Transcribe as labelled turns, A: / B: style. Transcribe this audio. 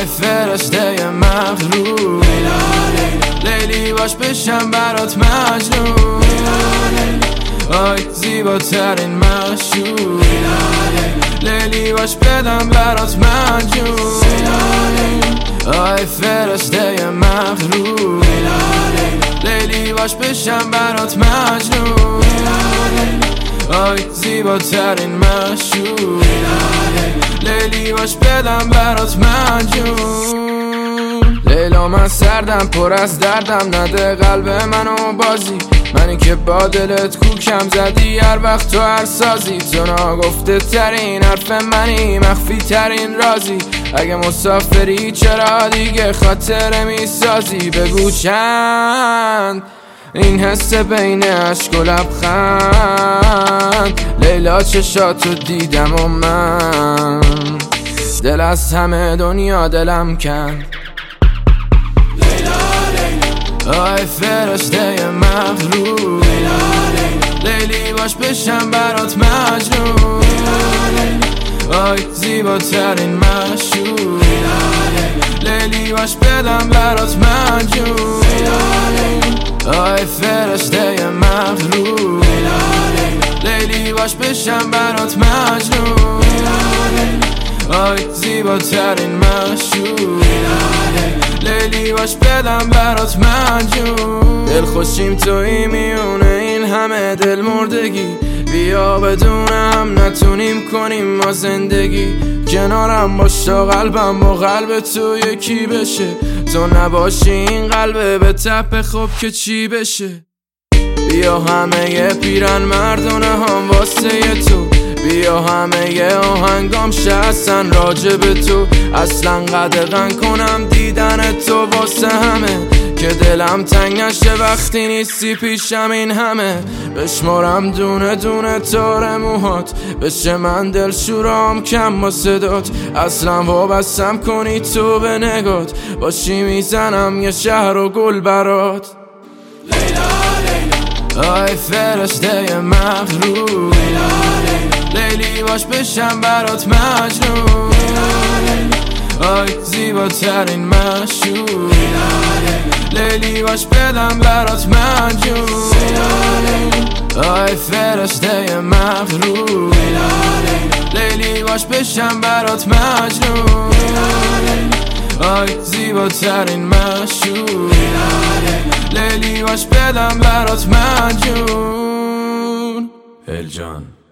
A: آی فرشته مغرور، لیلی باش بشم برات مجنون، آی زیباترین معشوق، لیلی باش بدم برات مجنون، آی فرشته مغرور، لیلی باش بشم برات مجنون، آی زیباترین معشوق، لیلی باش بدم برات مجنون. لیلا من سردم پر از دردم، نده قلب منو بازی، منی که با دلت کوکم زدی هر وقت تو هر سازی، تو ناگفته ترین حرف منی، مخفی ترین رازی، اگه مسافری چرا دیگه خاطره میسازی؟ بگو چند این حس بین عشق و لبخند، لیلا چشاتو دیدم و من دل از همه دنیا دلم کن. آی فرشته مغرور، لیلی باش بشم برات مجنون، آی زیباترین معشوق، لیلی باش بدم برات مجنون، آی فرشته مغرور، لیلی باش بشم برات مجنون، آی زیباترین معشوق، لیلی باش بدم برات مجنون. دل خوشیم توی میونه این همه دل مردگی، بیا بدونم نتونیم کنیم ما زندگی، کنارم باش تا قلبم با قلب تو یکی بشه، تو نباشی این قلبه به تپ خوب که چی بشه. بیا همه پیرن مردونه هم واسه تو، بیا همه آهنگام شستن راجب تو، اصلا قدغن کنم دیدن تو واسه همه، که دلم تنگ نشه وقتی نیستی پیشم این همه، بشمارم دونه دونه تار موهات، بشه من دل شورام کم با صدات، اصلا وابستم کنی تو به نگات، باشی میزنم یه شهر و گل برات. آی فرشته مغرور، لیلی باش بشم برات مجنون، آی زیباترین معشوق، لیلی باش بدم برات مجنون، آی فرشته مغرور، لیلی باش بشم برات مجنون، آی زیباترین معشوق، لیلی باش بدم برات مجنون. الجان